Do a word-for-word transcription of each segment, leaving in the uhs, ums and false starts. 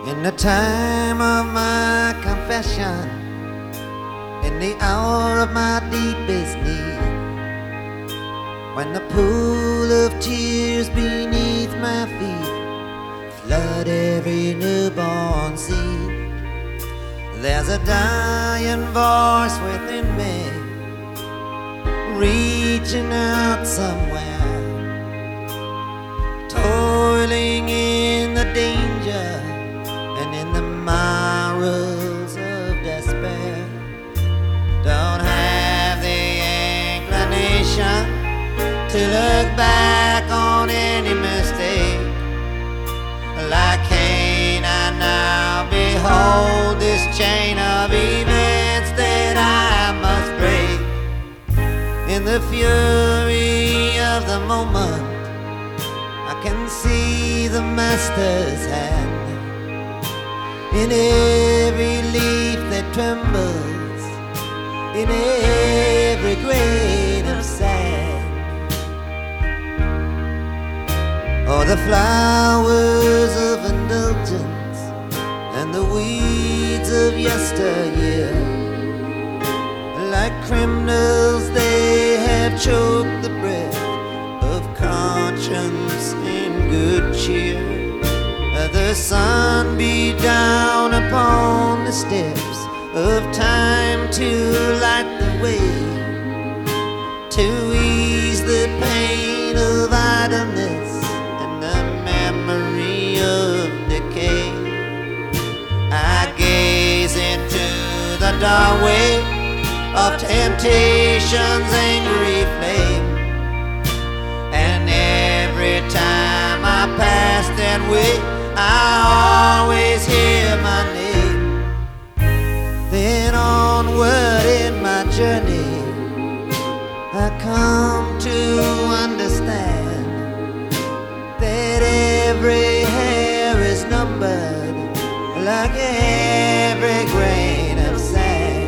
In the time of my confession, in the hour of my deepest need, when the pool of tears beneath my feet flood every newborn seed, there's a dying voice within me, reaching out somewhere, toiling in the danger and in the morals of despair. Don't have the inclination to look back on any mistake. Like Cain, I now behold this chain of events that I must break. In the fury of the moment, I can see the Master's hand in every leaf that trembles, in every grain of sand. Oh, the flowers of indulgence and the weeds of yesteryear, like criminals they have choked the breath of conscience and good cheer. The sun beat down upon the steps of time to light the way, to ease the pain of idleness and the memory of decay. I gaze into the doorway of temptation's angry flame, and every time I pass that way, I always hear my name. Then onward in my journey, I come to understand that every hair is numbered, like every grain of sand.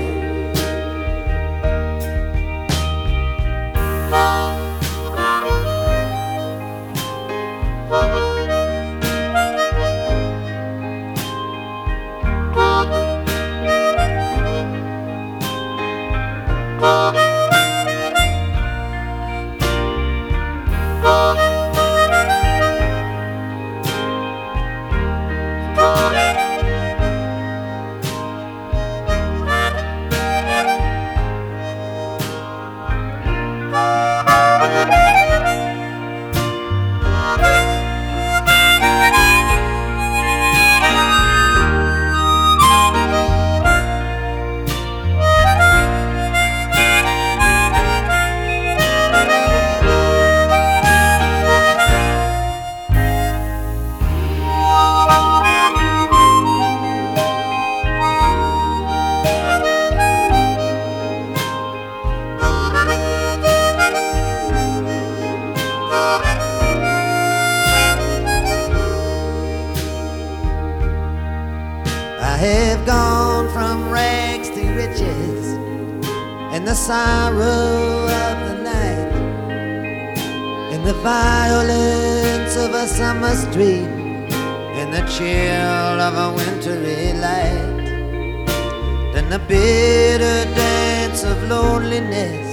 I have gone from rags to riches in the sorrow of the night, in the violence of a summer street, in the chill of a wintry light, then the bitter dance of loneliness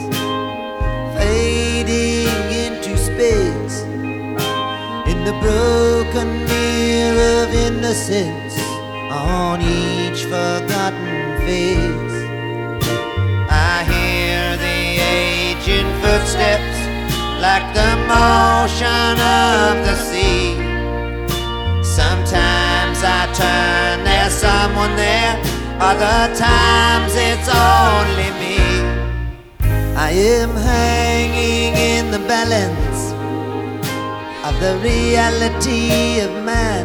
fading into space, in the broken mirror of innocence on each forgotten face. I hear the aging footsteps like the motion of the sea. Sometimes I turn, there's someone there, other times it's only me. I am hanging in the balance of the reality of man,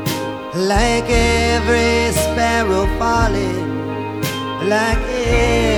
like every sparrow falling, like every